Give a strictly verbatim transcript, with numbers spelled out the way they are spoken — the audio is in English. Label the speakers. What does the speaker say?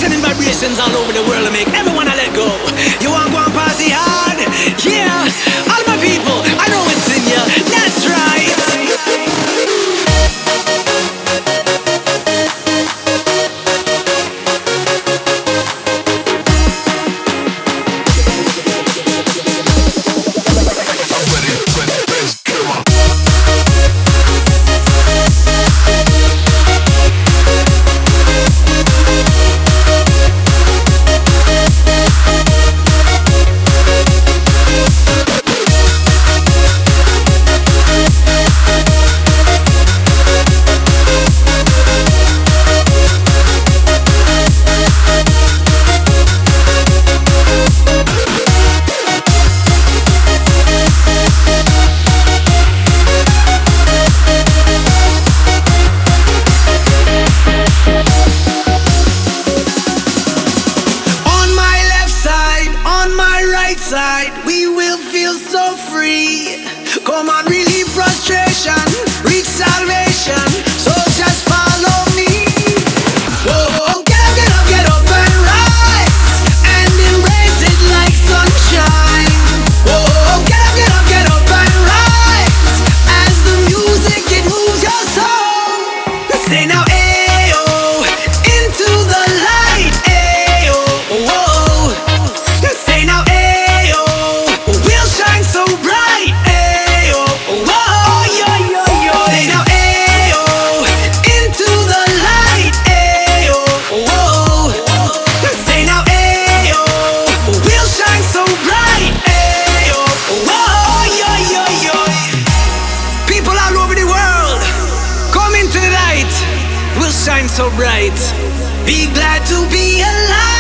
Speaker 1: Sending vibrations all over the world to make everyone I let go. You want go and party hard? Yeah, all my people, I know it's in ya. That's right. Side, we will feel so free. Come on, relieve frustration, reach salvation. So just follow me. Whoa, get up, get up, get up and rise, and embrace it like sunshine. Whoa, get up, get up, get up and rise, as the music it moves your soul. Say now, ayo, into the light, ayo. Whoa, say now, ayo. So bright, ayo, whoa, yo, yo, yo. Say now, ayo, into the light, ayo, whoa. Say now, ayo, we'll shine so bright, ayo, whoa, yo, yo, yo. People all over the world, come into the light, we'll shine so bright. Be glad to be alive.